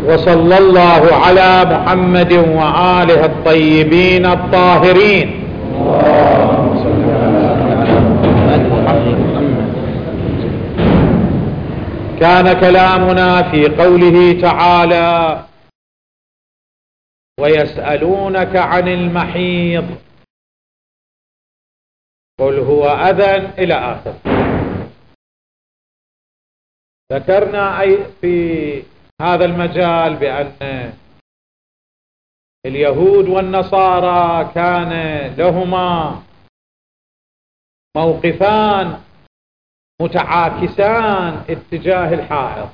وصلى الله على محمد وآله الطيبين الطاهرين. كان كلامنا في قوله تعالى: ويسألونك عن المحيض قل هو أذى إلى آخر. ذكرنا أي في هذا المجال بأن اليهود والنصارى كان لهما موقفان متعاكسان اتجاه الحائض.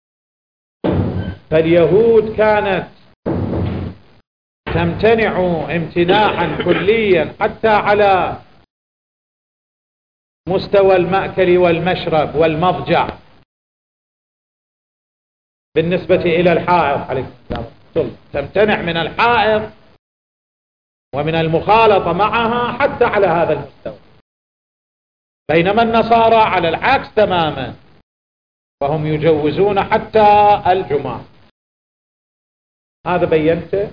فاليهود كانت تمتنع امتناعا كليا حتى على مستوى المأكل والمشرب والمضجع بالنسبة إلى الحائض عليه السلام، تمتنع من الحائض ومن المخالطة معها حتى على هذا المستوى. بينما النصارى على العكس تماما، وهم يجوزون حتى الجماع. هذا بينته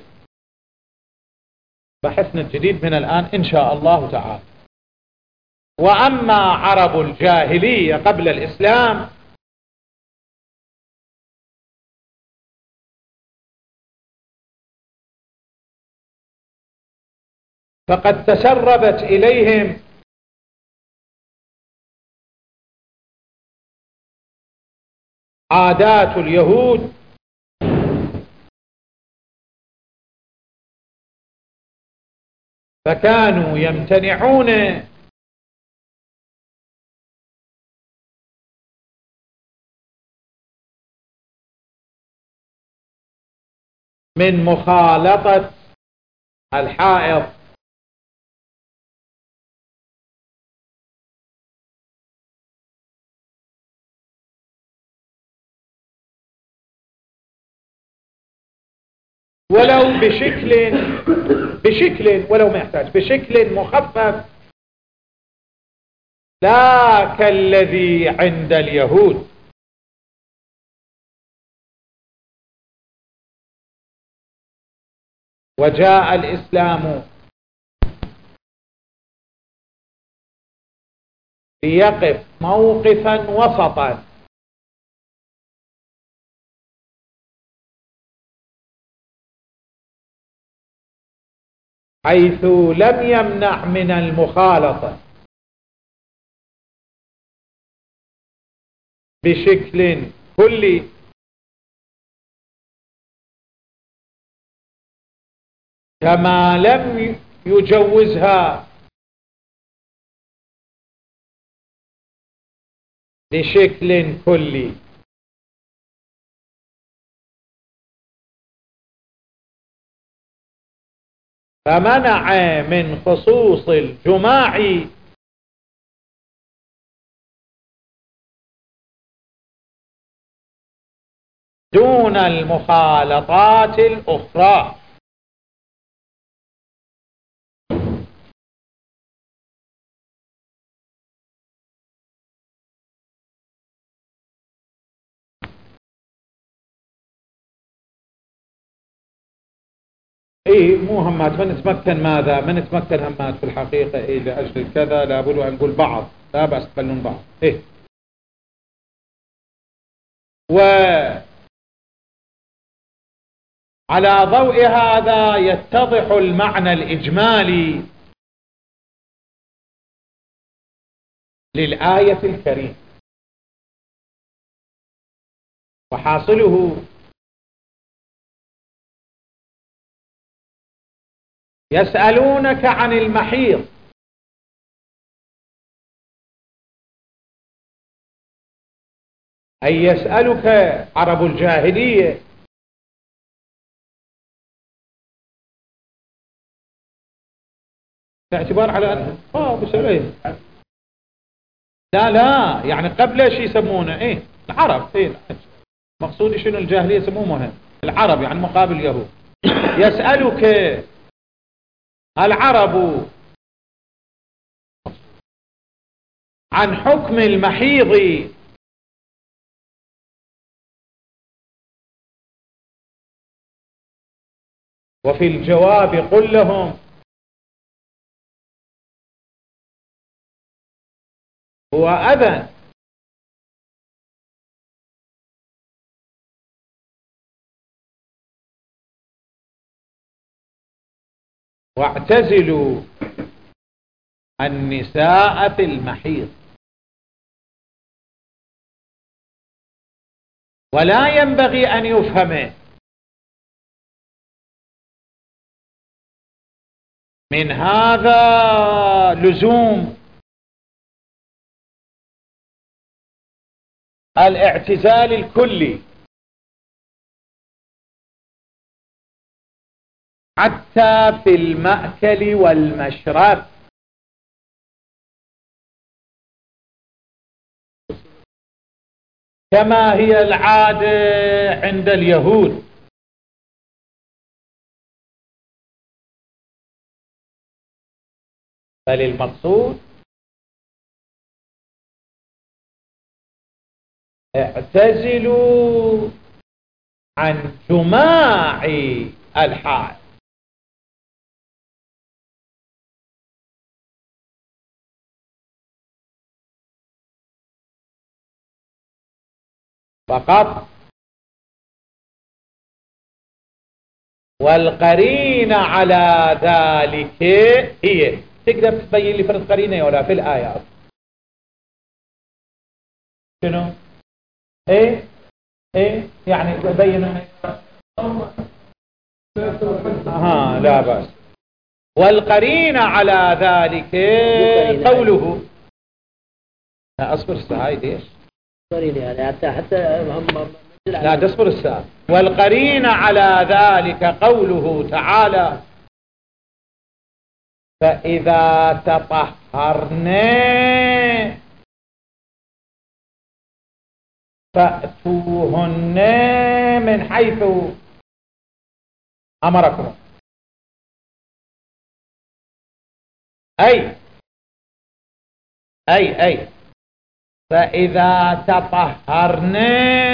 بحثنا الجديد من الآن إن شاء الله تعالى. وأما عرب الجاهلية قبل الإسلام فقد تسربت إليهم عادات اليهود فكانوا يمتنعون من مخالطة الحائض ولو بشكل ولو ما يحتاج بشكل مخفف، لا كالذي عند اليهود. وجاء الإسلام ليقف موقفا وسطا حيث لم يمنع من المخالطة بشكل كلي، كما لم يجوزها بشكل كلي. فمنع من خصوص الجماع دون المخالطات الأخرى. مو همات من نتمكن ماذا؟ من نتمكن همات في الحقيقة لأجل كذا لابد أن نقول بعض، لا بأس تقلون بعض. وعلى ضوء هذا يتضح المعنى الإجمالي للآية الكريمة، وحاصله يسألونك عن المحيض، أي يسألك عرب الجاهلية باعتبار على أن بسألين لا يعني قبل ايش يسمونه العرب مقصودي شنو الجاهلية يسموه العرب يعني مقابل يهود. يسألك العرب عن حكم المحيض وفي الجواب قل لهم هو أذن واعتزلوا النساء في المحيض. ولا ينبغي أن يفهم من هذا لزوم الاعتزال الكلي حتى في المأكل والمشرب، كما هي العادة عند اليهود. بل المقصود اعتزلوا عن جماع الحال. فقط. والقرينة على ذلك هي، تقدر تبين لي فرد قرينة ولا في الآيات شنو؟ ايه يعني تبين لا بأس. والقرينة على ذلك قوله، لا اصبر الساعة ايش يعني حتى لا تصبر الساعة. والقرينة على ذلك قوله تعالى فإذا تطهرنا فأتوهن من حيث أمركم. أي فإذا تطهرنا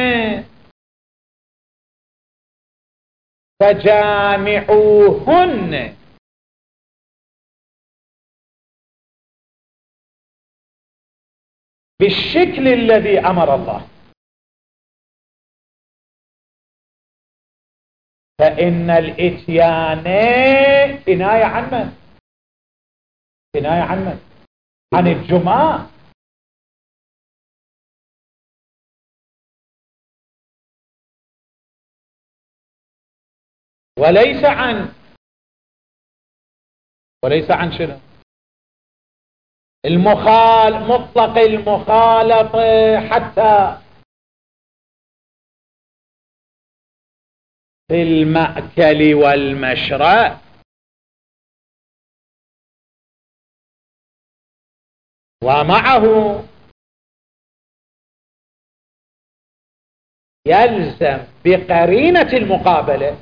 فجامعوهن بالشكل الذي أمر الله. فإن الإتيان كناية عن من؟ كناية عن من؟ عن الجماع. وليس عن شنو؟ مطلق المخالطة حتى في المأكل والمشرب. ومعه يلزم بقرينة المقابلة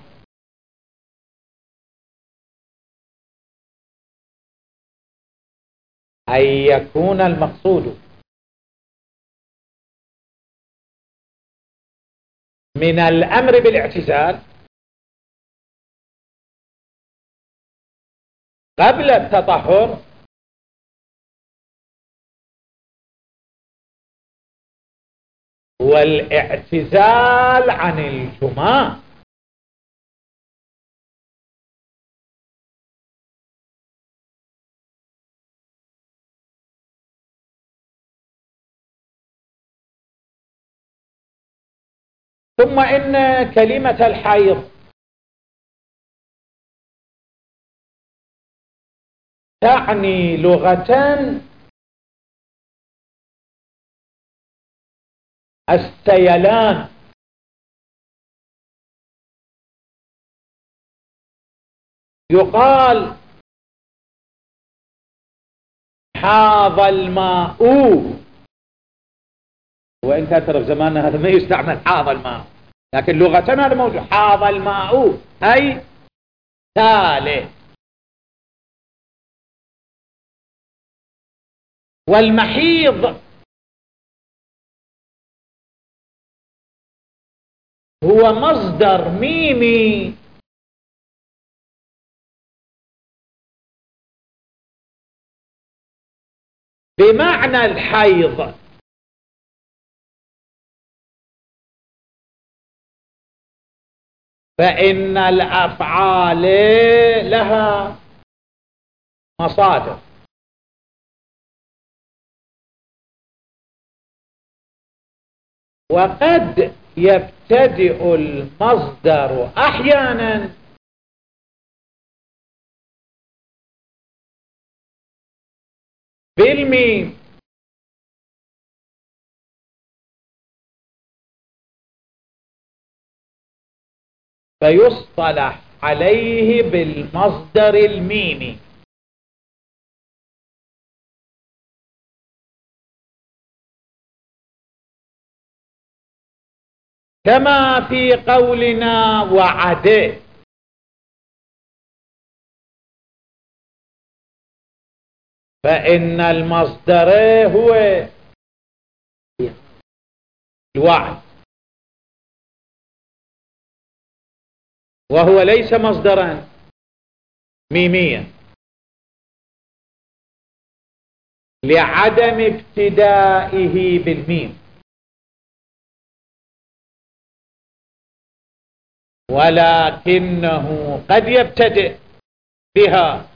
أن يكون المقصود من الأمر بالاعتزال قبل التطهر والاعتزال عن الجماع. ثم إن كلمة الحيض تعني لغة السيلان، يقال حاض الماء، وإن كان ترى في زماننا هذا ما يستعمل حاض الماء، لكن لغة هذا موجود. حاض الماء أي تاله. والمحيض هو مصدر ميمي بمعنى الحيض، فإن الأفعال لها مصادر، وقد يبتدئ المصدر أحيانا بالميم، فيصطلح عليه بالمصدر الميمي. كما في قولنا وعد، فإن المصدر هو الوعد، وهو ليس مصدرا ميميا لعدم ابتدائه بالميم، ولكنه قد يبتدئ بها،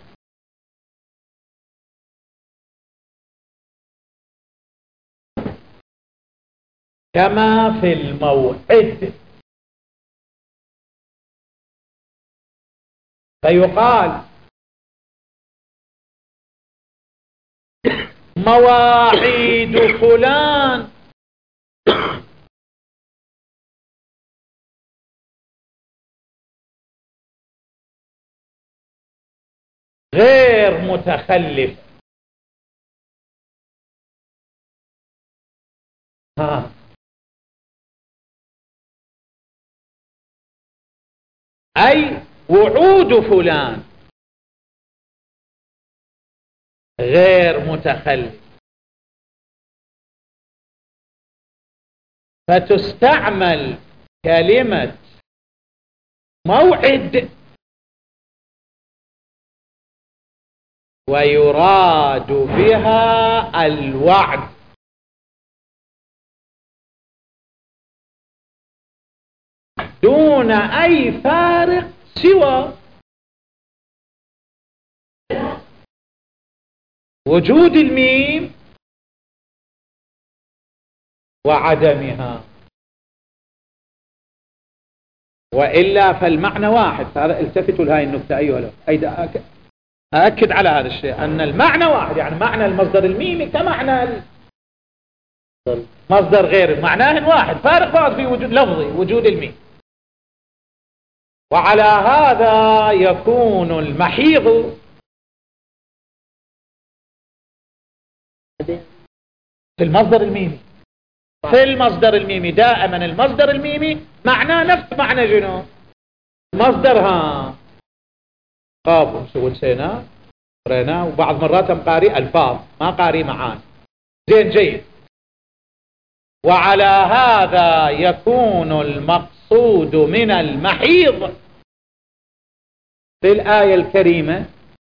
كما في الموعد، فيقال مواعيد فلان غير متخلف. أي وعود فلان غير متخلف، فتستعمل كلمة موعد ويراد بها الوعد، دون أي فارق سوى وجود الميم وعدمها، وإلا فالمعنى واحد. هذا التفتوا لهذه النكتة أيها الأخوة، أأكد على هذا الشيء، أن المعنى واحد، يعني معنى المصدر الميمي كمعنى المصدر غير، معناه واحد، فارق فقط في وجود لفظي، وجود الميم. وعلى هذا يكون المحيض في المصدر الميمي، في المصدر الميمي دائما المصدر الميمي معناه نفس معنى جنو مصدرها، قاف وسوينا قرينا، وبعض مرات قاري الفاظ ما قاري معاني. زين جيد. وعلى هذا يكون المقصود من المحيض في الآية الكريمة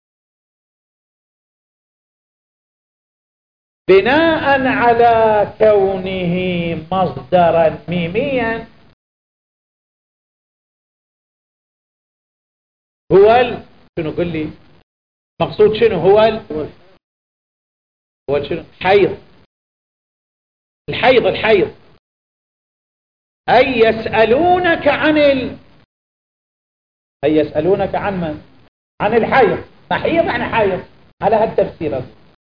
بناء على كونه مصدرا ميميا هو شنو قل لي مقصود شنو هو شنو حيض، الحيض أي يسألونك عن أي يسألونك عن من؟ عن الحيض، محيض يعني حيض، على هالتفسير.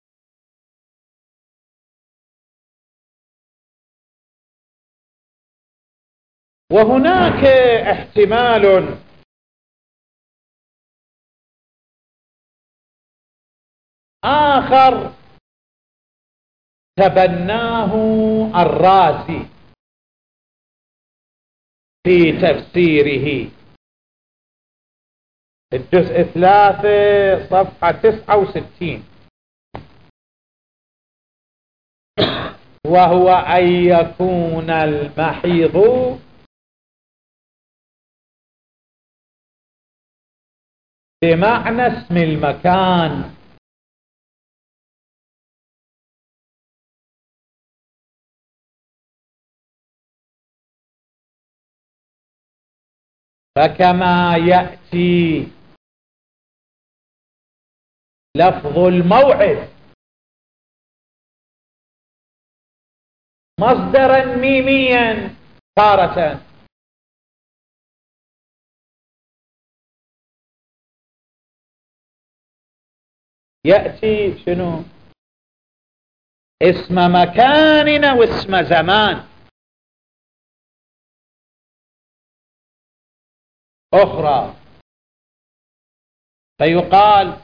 وهناك احتمال آخر تبناه الرازي في تفسيره، الجزء 3 صفحة 69، وهو أن يكون المحيض بمعنى اسم المكان، فكما يأتي لفظ الموعد مصدرا ميميا تارة، يأتي شنو اسم مكان واسم زمان أخرى، فيقال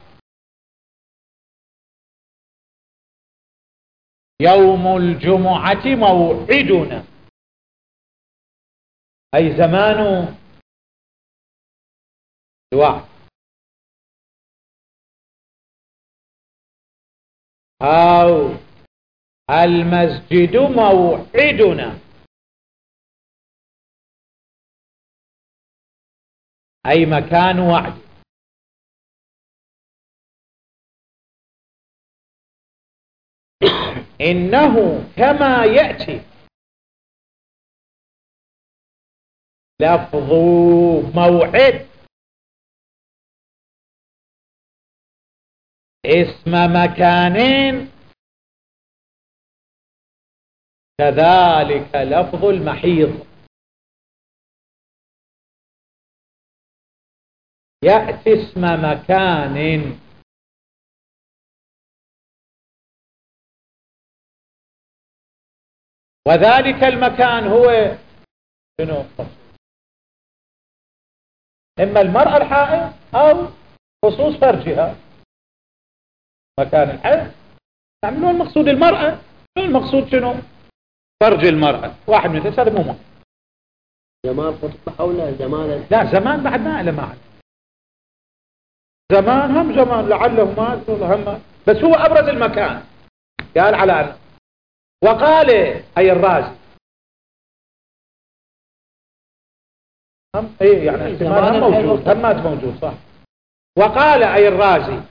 يوم الجمعة موعدنا، أي زمان الوعد، أو المسجد موعدنا أي مكان وعد. إنه كما يأتي لفظ موعد اسم مكان كذلك لفظ المحيض يأتي اسم مكان وذلك المكان هو شنو؟ إما المرأة الحائض أو خصوص فرجها، مكان الحيض تعملون المقصود المرأة، المقصود شنو؟ فرج المرأة، واحد من هذا مو مهم. زمان خطبة أولى زمان، لا زمان بعد ما له معنى، زمان هم زمان لعله ما هم، بس هو أبرز المكان قال على أن وقال أي الرازي هم إيه يعني احتمال هم موجود هم ما موجود صح. وقال أي الرازي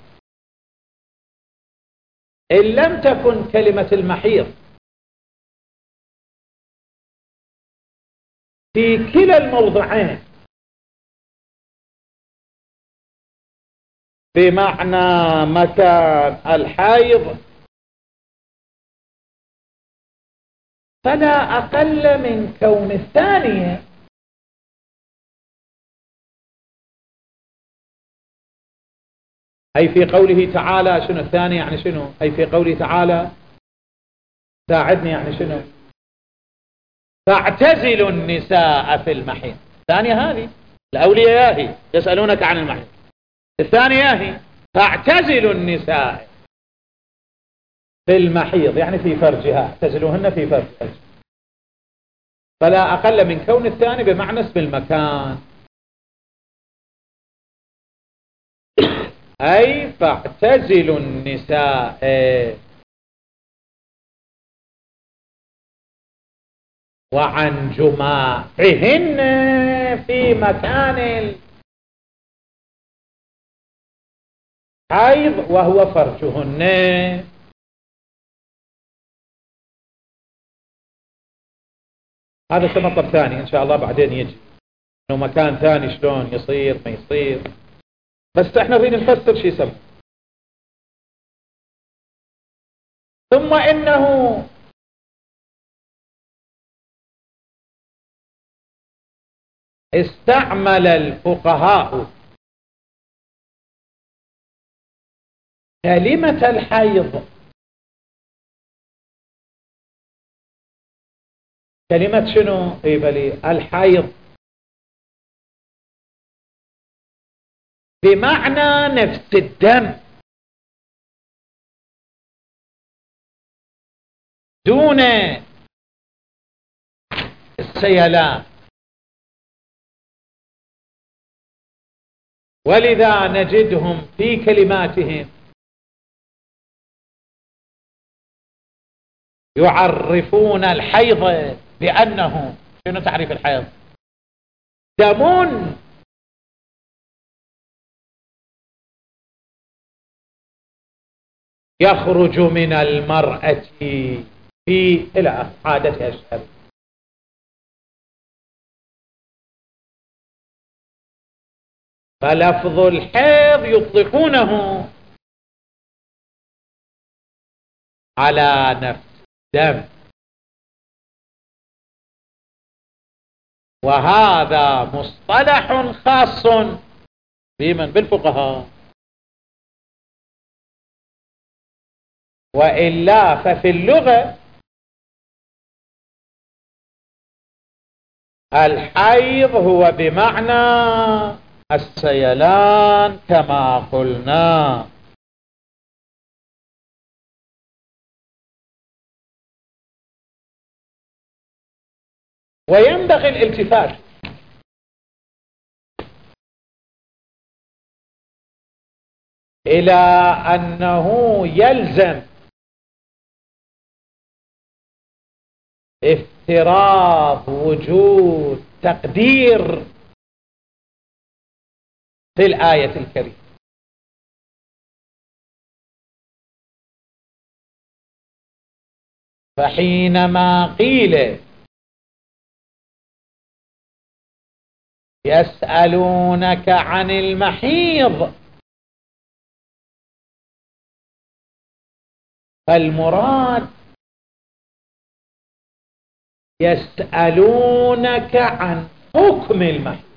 إن لم تكن كلمة المحيض في كلا الموضعين بمعنى مكان الحيض فلا أقل من كون الثانية أي في قوله تعالى شنو الثاني يعني شنو أي في قوله تعالى ساعدني يعني شنو فاعتزلوا النساء في المحيض، الثانية هذه الأولياء يسألونك عن المحيض، الثانية هي فاعتزلوا النساء في المحيض يعني في فرجها، اعتزلوهن في فرجها، فلا أقل من كون الثاني بمعنى اسم المكان أي فاعتزلوا النساء وعن جماعهن في مكان الحيض وهو فرجهن. هذا مطلب ثاني إن شاء الله بعدين يجي إنه مكان ثاني شلون يصير ما يصير، بس احنا نريد نفسر شو يسمى. ثم إنه استعمل الفقهاء كلمة الحيض كلمة شنو قبلي الحيض بمعنى نفس الدم دون السيلان، ولذا نجدهم في كلماتهم يعرفون الحيض بأنه شنو تعريف الحيض دم يخرج من المرأة في إلى عادتها الشرعية. فلفظ الحيض يطلقونه على نفس الدم، وهذا مصطلح خاص بمن؟ بالفقهاء. وإلا ففي اللغة الحيض هو بمعنى السيلان كما قلنا. وينبغي الالتفات إلى أنه يلزم افتراض وجود تقدير في الآية الكريمة. فحينما قيل يسألونك عن المحيض، فالمراد يسألونك عن حكم المحيض.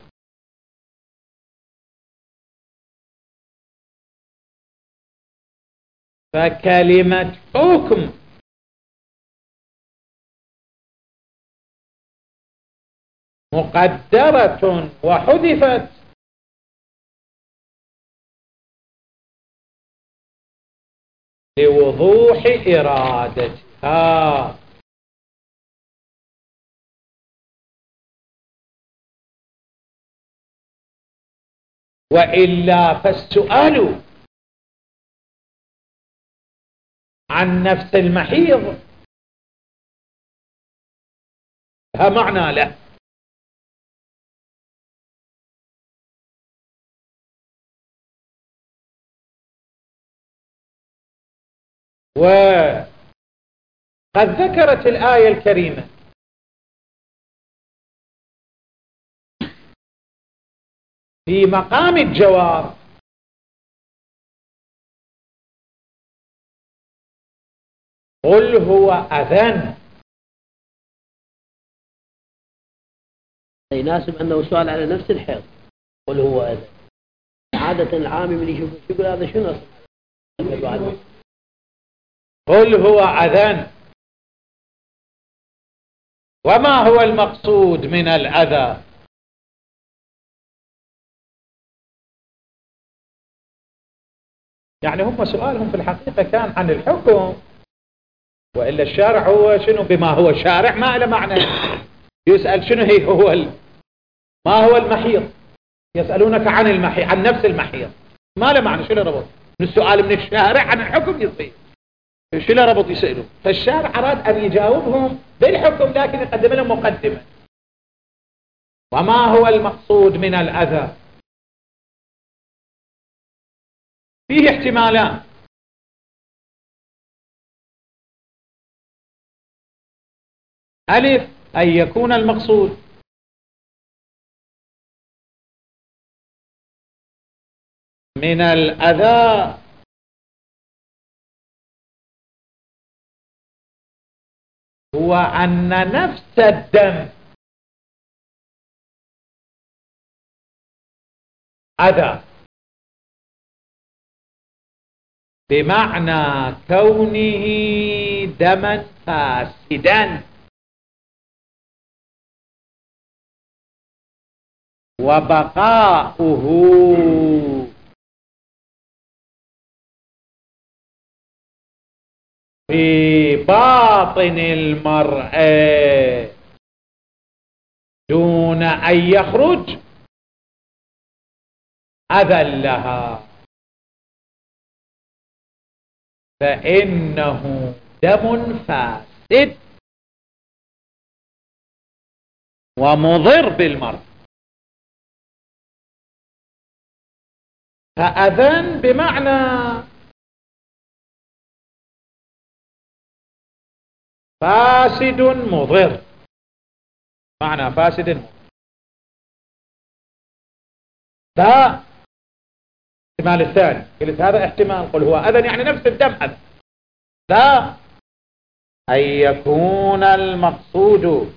فكلمة حكم مقدرة وحذفت لوضوح إرادتها. وإلا فالسؤال عن نفس المحيض ها معنى له. وقد ذكرت الآية الكريمة في مقام الجواب قل هو أذن. يناسب أنه سؤال على نفس الحيض. قل هو أذن. عادة العامي من يشوف يقول هذا شنو أصلا؟ قل هو أذن. وما هو المقصود من الأذى؟ يعني هم سؤالهم في الحقيقة كان عن الحكم، وإلا الشارع هو شنو؟ بما هو شارع ما له معنى يسأل شنو هي ما هو المحيض. يسألونك عن المحيض، عن نفس المحيض، ما له معنى. شنو ربط من السؤال من الشارع عن الحكم يصير؟ شنو ربط يسألوا؟ فالشارع أراد أن يجاوبهم بالحكم لكن يقدم لهم مقدمة. وما هو المقصود من الأذى؟ فيه احتمالان. ألف أن يكون المقصود من الأذى هو أن نفس الدم أذى، بمعنى كونه دما فاسدا وبقاؤه في باطن المرأة دون أن يخرج أذى لها، فإنه دم فاسد ومضر بالمرء. فأذن بمعنى فاسد مضر، معنى فاسد مضر. الاحتمال الثاني قلت هذا احتمال، قل هو أذى يعني نفس الدم أذى. لا، أن يكون المقصود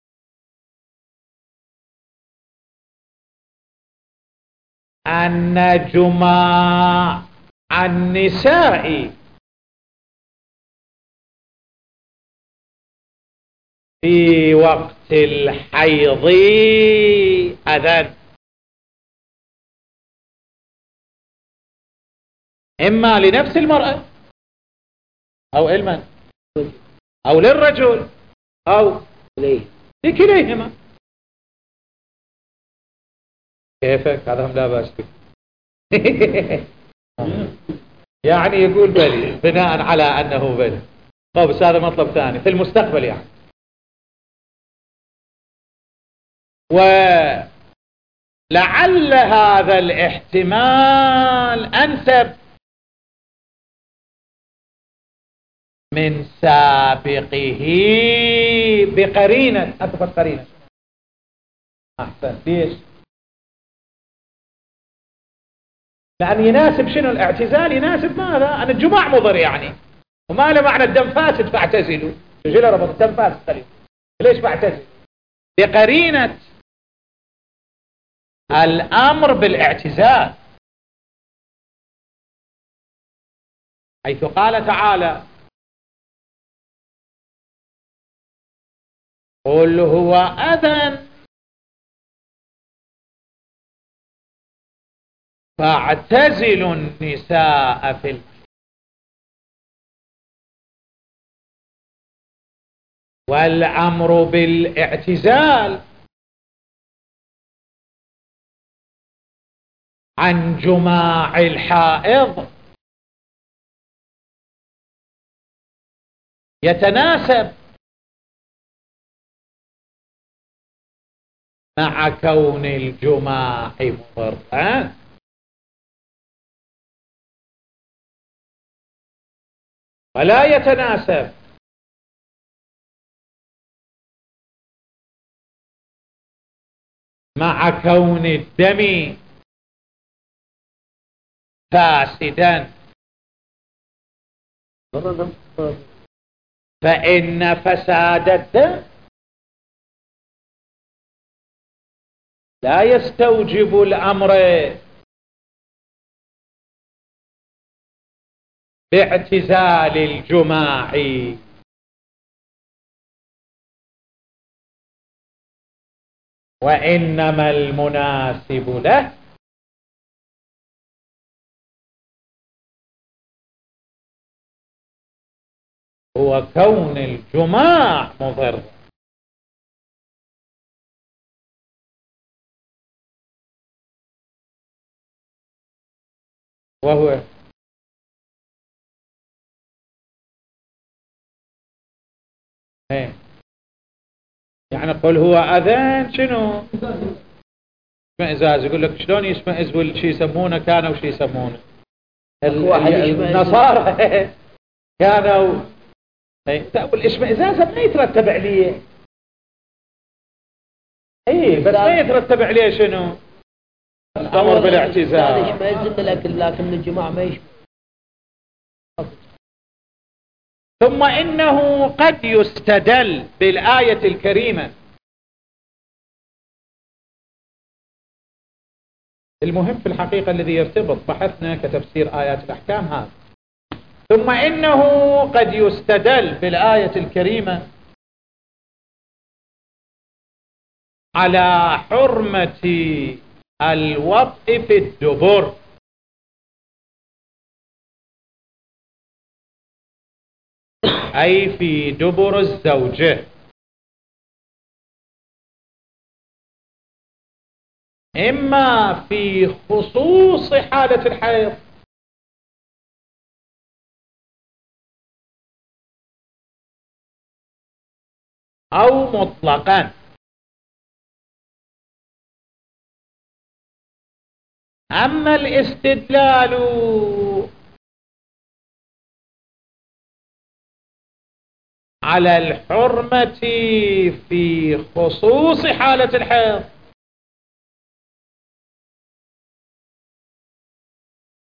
أن جماع النساء في وقت الحيض أذى، إما لنفس المرأة أو علما أو للرجل أو لكليهما. كيفك؟ هذا هم لا بأس به. يعني يقول بلي بناء على أنه بلي. طيب بس هذا مطلب ثاني في المستقبل يعني. ولعل هذا الاحتمال أنسب من سابقه بقرينة. أتفق قرينة أحسن. ليش؟ لأن يناسب شنو الاعتزال؟ يناسب ماذا؟ أن الجماع مضر يعني، وما له معنى الدم فاسد فاعتزلوا. رجل ربط الدم فاسد قليل، ليش فاعتزل؟ بقرينة الأمر بالاعتزال، حيث قال تعالى قل هو أذى فاعتزلوا النساء في المحيض. والأمر بالاعتزال عن جماع الحائض يتناسب مع كون الجماع مضرا، ولا يتناسب مع كون الدم فاسدا. فإن فساد الدم لا يستوجب الأمر باعتزال الجماع، وإنما المناسب له هو كون الجماع مضر. وهو يعني قل هو أذان شنو؟ اشمئزاز. يقول لك شلون يشمئز والشي يسمونه كانوا وشي يسمونه النصارى كانوا. والاشمئزاز ما يترتب عليه. بس ما يترتب عليه شنو؟ الأمر بالاعتزال. لكن الجماع ما يشمئز. ثم إنه قد يستدل بالآية الكريمة. المهم في الحقيقة الذي يرتبط بحثنا كتفسير آيات الأحكام هذا. ثم إنه قد يستدل بالآية الكريمة على حرمة الوطء في الدبر، أي في دبر الزوجة، إما في خصوص حالة الحيض أو مطلقا. أما الاستدلال على الحرمة في خصوص حالة الحيض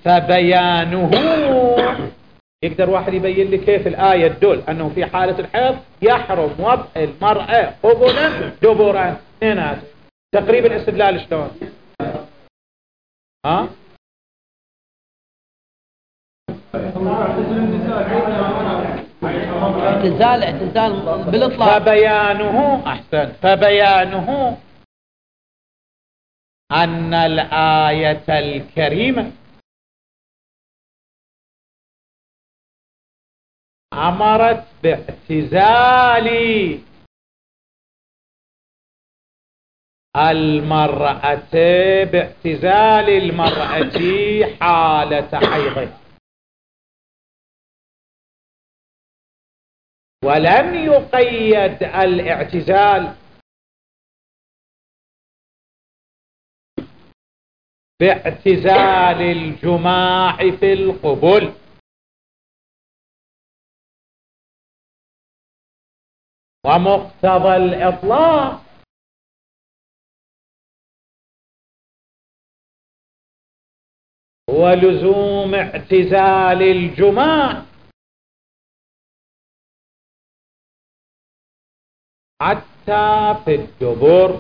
فبيانه يقدر واحد يبين لي كيف الآية تدل أنه في حالة الحيض يحرم وضع المرأة قبلا دبرا اثنينات. تقريب الاستدلال شلون؟ ها؟ اعتزال بالاطلاق. فبيانه أحسن، فبيانه أن الآية الكريمة أمرت باعتزال المرأة حالة حيضها، ولم يقيد الاعتزال باعتزال الجماع في القبل. ومقتضى الإطلاق هو لزوم اعتزال الجماع حتى في الدبر.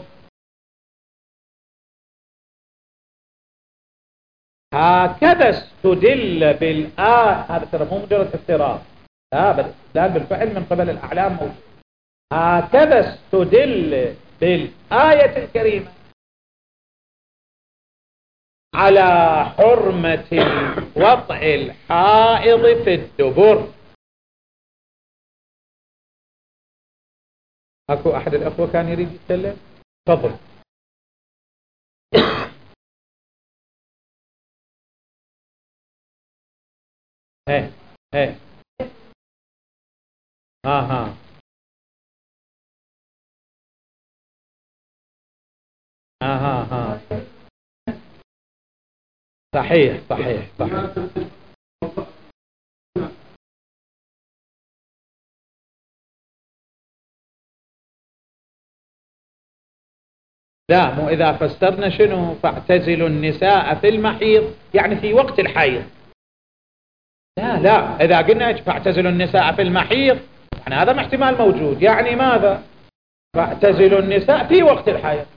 هكذا استدل بالآية. هذا ترى مو مجرد افتراض، لا بل استدلال بالفعل من قبل الأعلام موجود. هكذا استدل بالآية الكريمة على حرمة وضع الحائض في الدبر. اكو احد الاخوة كان يريد يتكلم؟ تفضل. ايه ايه ها ها صحيح صحيح صحيح. لا، مو إذا فسرنا شنو فاعتزلوا النساء في المحيض يعني في وقت الحيض. لا إذا قلنا فاعتزلوا النساء في المحيض يعني هذا احتمال موجود. يعني ماذا؟ فاعتزلوا النساء في وقت الحيض.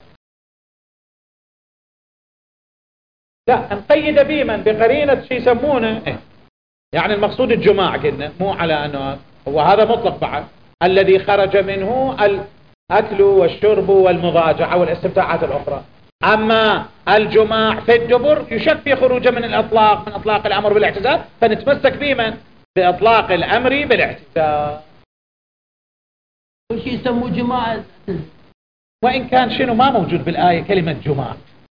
لا، نقيد بمن بقرينة شو يسمونه يعني المقصود الجماع. قلنا مو على أنه هو هذا مطلق بعد الذي خرج منه الأكل والشرب والمضاجعة والاستمتاعات الأخرى. أما الجماع في الدبر يشفي خروجه من الإطلاق، من إطلاق الأمر بالاعتزال، فنتمسك بمن؟ بإطلاق الأمر بالاعتزال. وش يسموه جماعة؟ وإن كان شنو ما موجود بالآية كلمة جماع.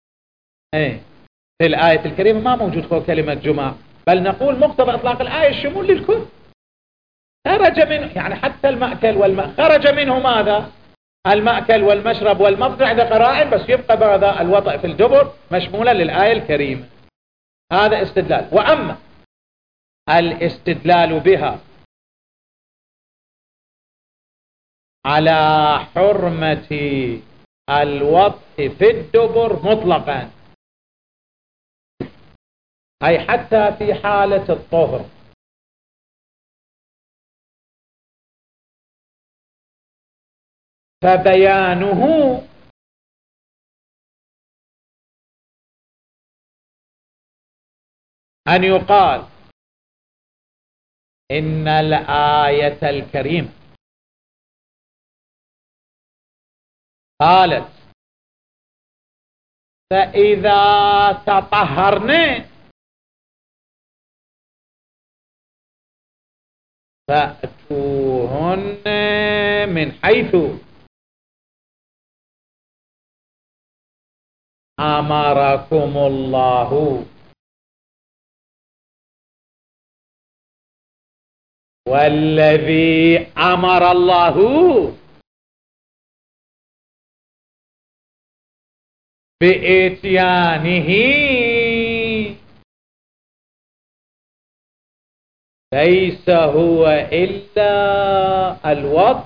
في الآية الكريمة ما موجود فوق كلمة جماع، بل نقول مقتضى إطلاق الآية الشمول للكل. خرج منه يعني حتى المأكل والماء خرج منه ماذا؟ المأكل والمشرب والمضجع عند قرائن، بس يبقى ماذا؟ الوطأ في الدبر مشمولا للآية الكريمة. هذا استدلال. وأما الاستدلال بها على حرمة الوطء في الدبر مطلقا، أي حتى في حالة الطهر، فبيانه أن يقال إن الآية الكريمة قالت فإذا تطهرن فأتوهن من حيث أمركم الله، والذي أمر الله بإتيانه ليس هو إلا الوضع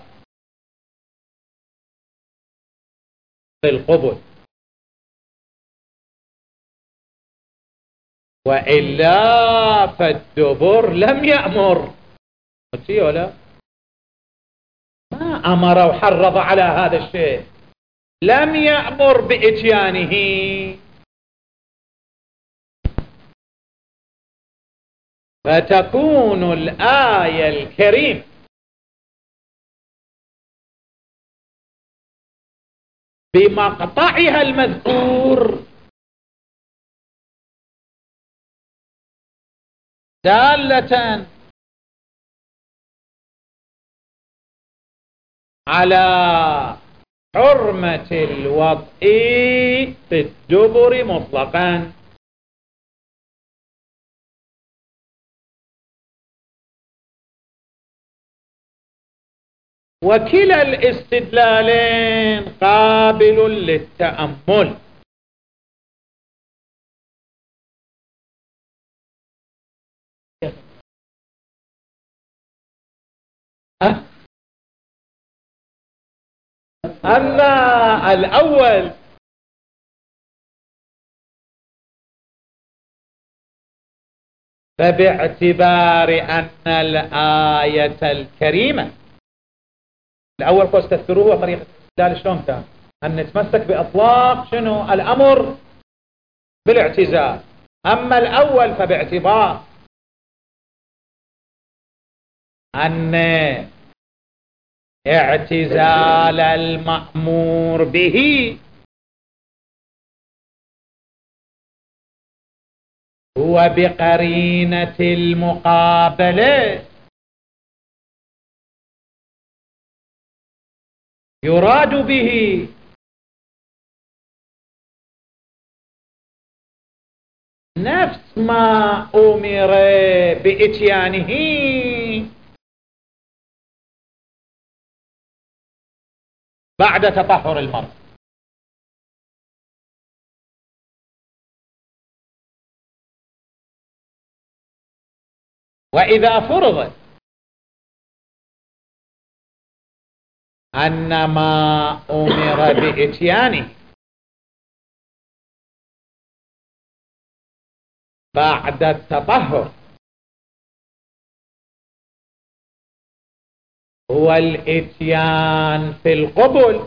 في القبل. وإلا فالدبر لم يأمر ولا ما أمر وحرض على هذا الشيء، لم يأمر بإتيانه. فتكون الآية الكريمة بمقطعها المذكور دالة على حرمة الوطء في الدبر مطلقا. وكلا الاستدلالين قابل للتأمل. أما الأول فباعتبار أن الآية الكريمة، الأول قوس تذكروه طريقة الاستدلال شلون كان، أن نتمسك بإطلاق شنو الأمر بالاعتزال. أما الأول فباعتبار أن اعتزال المأمور به هو بقرينة المقابلة يراد به نفس ما أمر بإتيانه بعد تطهر المرء. وإذا فرض أن ما أمر بإتيانه بعد التطهر هو الإتيان في القبل،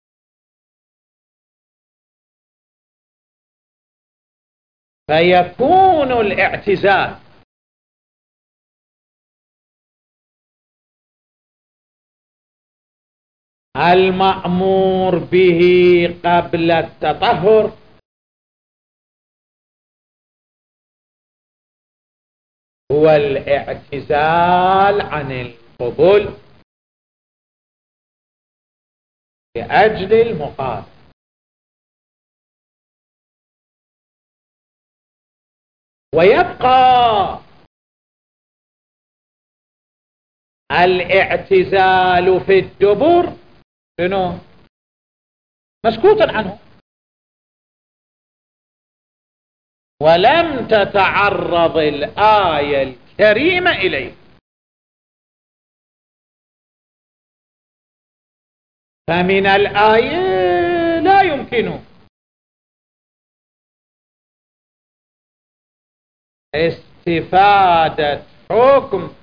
فيكون الاعتزال المأمور به قبل التطهر هو الاعتزال عن القبول لأجل المقابل. ويبقى الاعتزال في الدبر شنو مسكوت عنه، ولم تتعرض الآية الكريمة إليه، فمن الآية لا يمكن استفادة حكم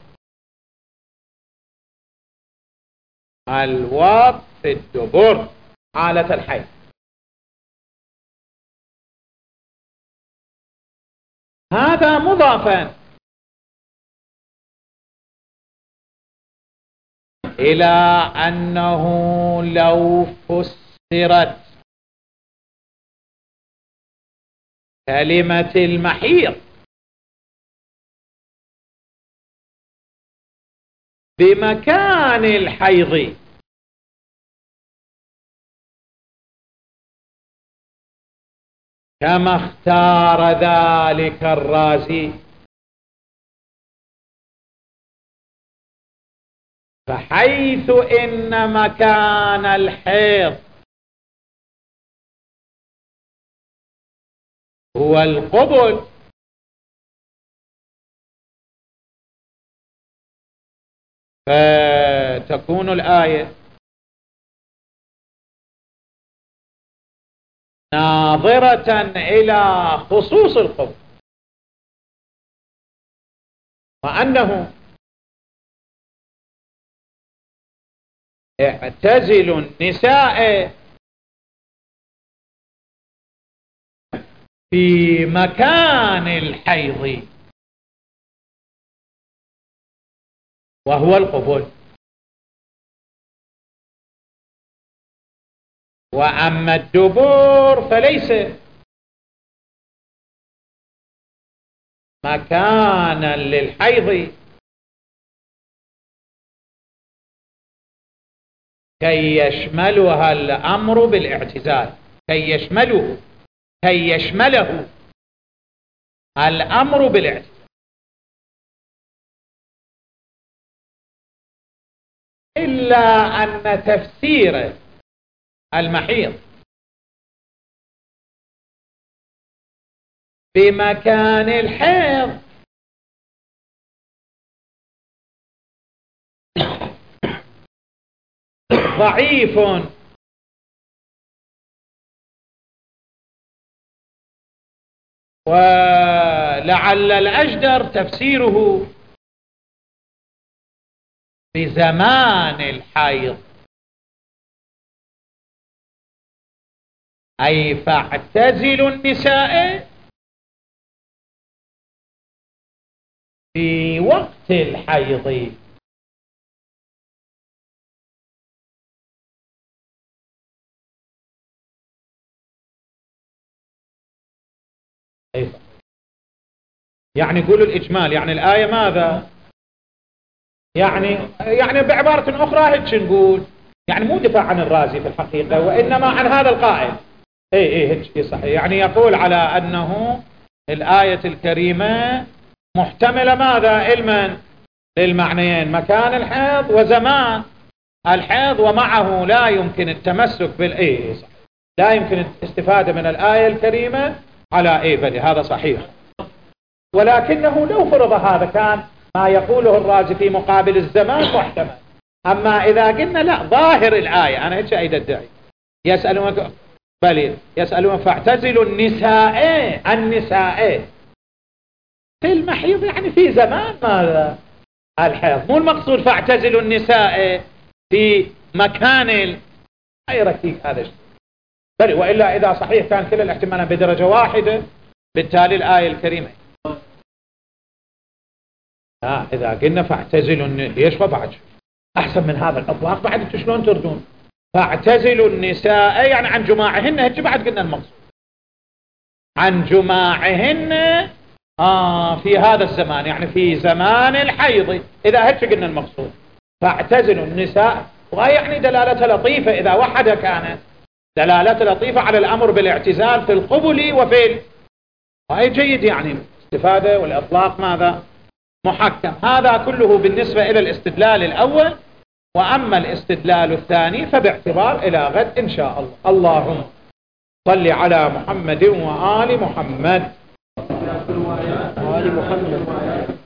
الوطء في الدبر حالة الحيض. هذا مضافا إلى أنه لو فسرت كلمة المحيض بمكان الحيض كما اختار ذلك الرازي، فحيث إن مكان الحيض هو القبل فتكون الآية ناظرة إلى خصوص القبل وأنه اعتزلوا النساء في مكان الحيض وهو القبول، وأما الدبور فليس مكانا للحيض كي يشملها الأمر بالاعتزال، كي يشمله الأمر بالاعتزال، إلا أن تفسير المحيض بمكان الحيض ضعيف، ولعل الأجدر تفسيره بزمان الحيض، أي فاعتزلوا النساء في وقت الحيض. يعني يقول الإجمال، يعني الآية ماذا؟ يعني بعبارة أخرى هيك نقول، يعني مو دفاع عن الرازي في الحقيقة، وإنما عن هذا القائل. هيك صحيح، يعني يقول على أنه الآية الكريمة محتملة ماذا؟ علما للمعنيين، مكان الحيض وزمان الحيض، ومعه لا يمكن التمسك صحيح، لا يمكن الاستفادة من الآية الكريمة على بل هذا صحيح. ولكنه لو فرض هذا كان ما يقوله الرازي في مقابل الزمان محتمل. أما إذا قلنا لا، ظاهر الآية، أنا هيك أيد أدعي، يسألون فاعتزلوا النساء في المحيض، يعني في زمان ماذا؟ الحيض، مو المقصود فاعتزلوا النساء في مكان أي ركيك هذا الشيء. بل وإلا إذا صحيح كان كل الاحتمالات بدرجة واحدة، بالتالي الآية الكريمة إذا قلنا فاعتزلوا ليش بعد أحسن من هذا الإطلاق؟ بعد أنتم شلون تردون؟ فاعتزلوا النساء يعني عن جماعهن، هيك بعد قلنا المقصود عن جماعهن في هذا الزمان، يعني في زمان الحيض، إذا هيك قلنا المقصود فاعتزلوا النساء، وهي يعني دلالتها لطيفة، إذا وحدها كانت دلالتها لطيفة على الأمر بالاعتزال في القبل وفي وهي جيد، يعني استفادة، والإطلاق ماذا؟ محكم. هذا كله بالنسبة إلى الاستدلال الأول، وأما الاستدلال الثاني فباعتبار إلى غد إن شاء الله. اللهم صل على محمد وآل محمد.